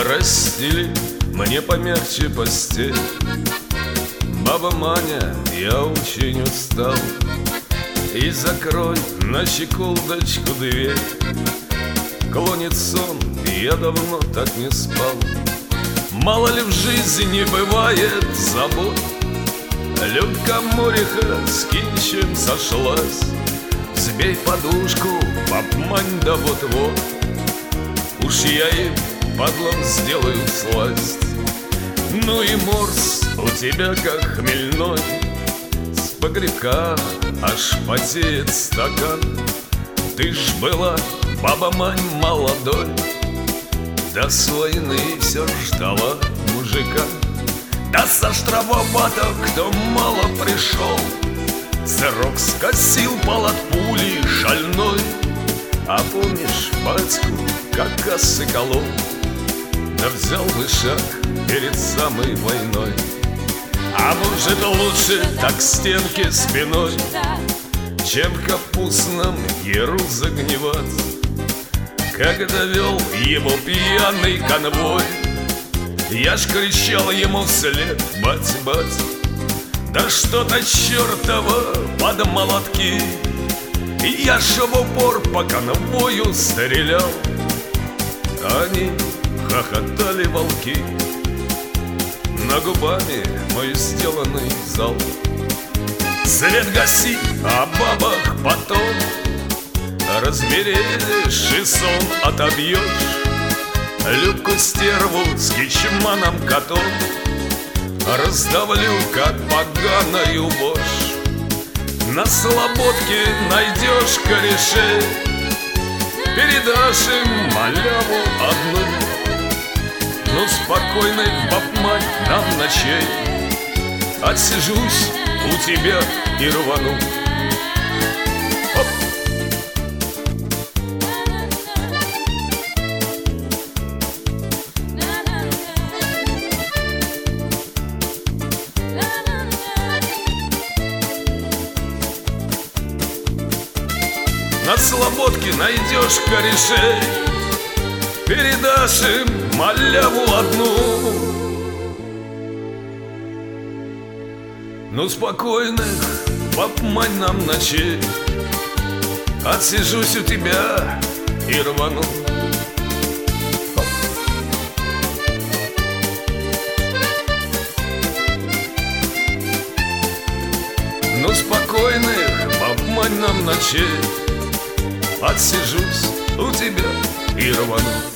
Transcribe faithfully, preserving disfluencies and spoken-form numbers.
расстели мне помягче постель. Баба Маня, я очень устал, и закрой на щеколдочку дверь. Клонит сон, и я давно так не спал. Мало ли в жизни бывает забот. Любка Муриха с Кинчем сошлась. Взбей подушку, обмань, да вот-вот уж я им подлом сделаю сласть. Ну и морс у тебя как хмельной, с погребка аж потеет стакан. Ты ж была, баба Мань, молодой, до с войны все ждала мужика. Да со штрафовато кто мало пришел, срок скосил пол от пули шальной. А помнишь батьку, как косы колол? Да взял бы шаг перед самой войной. А может лучше так к стенке спиной, чем в капустном яру загнивать, когда вел его пьяный конвой. Я ж кричал ему вслед: бать, бать, да что-то чертово под молотки. И я ж в упор по конвою стрелял, они хохотали волки. На губами мой сделанный зал. Свет гаси, о бабах потом разберешь и сон отобьешь. Любку стерву с кичманом котом раздавлю, как поганую вошь. На слободке найдешь корешей, передашь им маляву одну. Ну спокойной, баб Мать, нам ночей, отсижусь у тебя и рвану. Оп. На слободке найдешь корешей, передашь им маляву одну. Ну спокойных, баб Мань, нам ночей, отсижусь у тебя и рвану. Ну спокойных, баб Мань, нам ночей, отсижусь у тебя и рвану.